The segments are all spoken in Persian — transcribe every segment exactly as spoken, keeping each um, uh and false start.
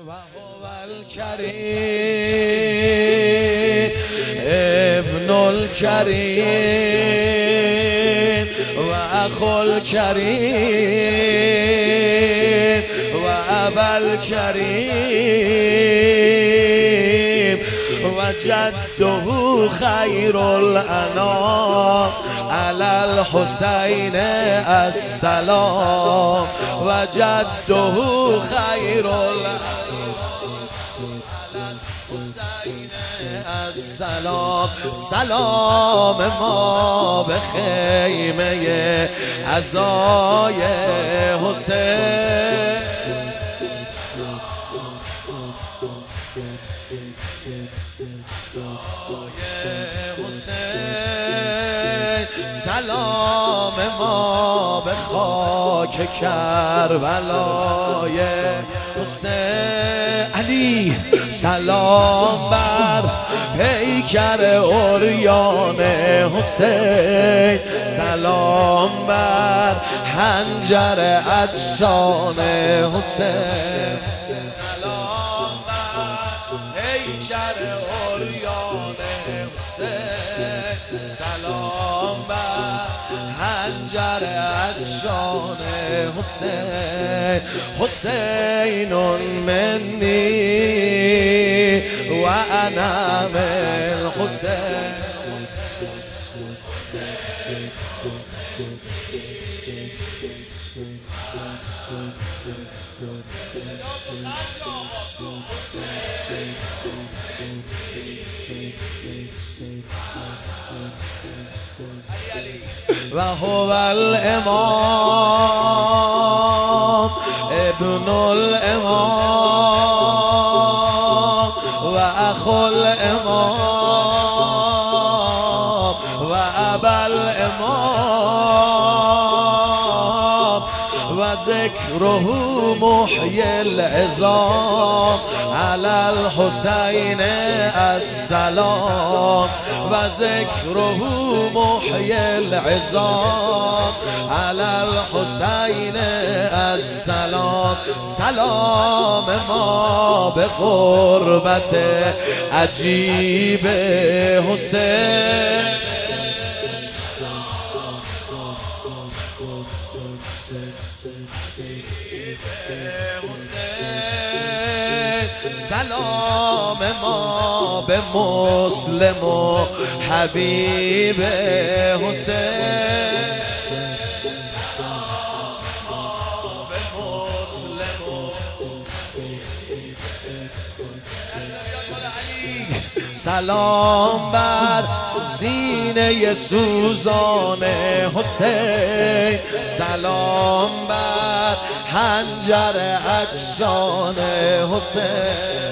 وهو الكريم ابن الكريم وأخو الكريم وأبا الكريم وجده خير الأنام على الحسين السلام وجده خير الأنام على الحسين السلام. سلام ما به خیمه عزای حسین سلام ما به خاک کربلای حسین علی. سلام بر پیکر عریان حسین، سلام بر حنجر عطشان حسین، سلام بر پیکر عریان حسین، سلام بر حنجر عطشان حسین. حسین منی و انا من حسین. وهو الامام ابن الامام واخو الامام وابا الامام وذكره محيي العظام على الحسين السلام وذكره محيي العظام على الحسين السلام. سلام ما به قربت عجیب حسین، سلام ما به مسلم و حبیب حسین، سلام بر سینه سوزان حسین، سلام بر حنجر عطشان حسین،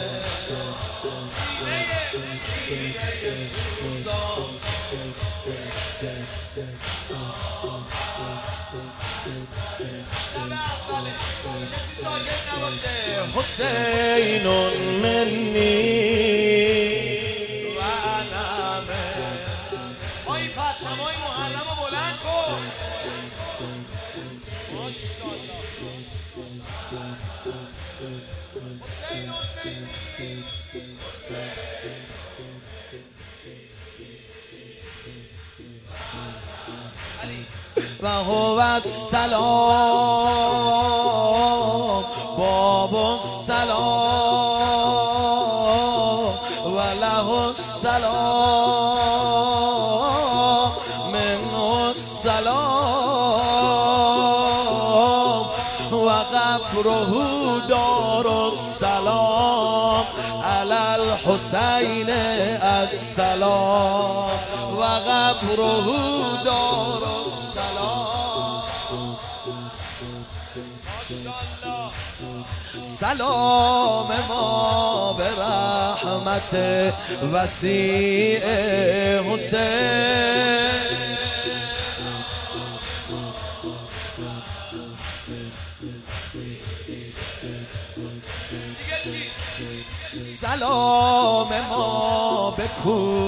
حسین منی و انا من. آی پرچمای محرم رو بلند کن. ماشاءالله. حسین منی و هو السلام باب السلام و له السلام منه السلام و قبره دار السلام علی الحسین السلام و قبره دار السلام. ماشاءالله. سلام ما به رحمت وسیع حسین، سلام ما به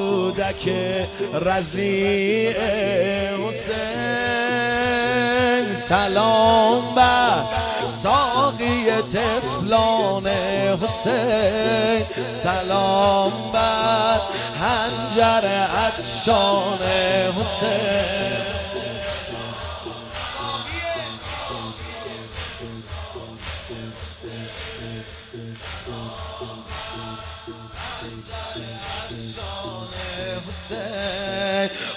کودک رضیع حسین، سلام بر ساقی طفلان حسین، سلام بر حنجر عطشان حسین.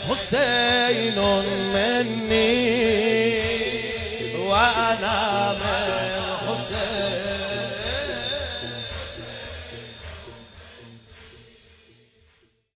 حسین منی و انا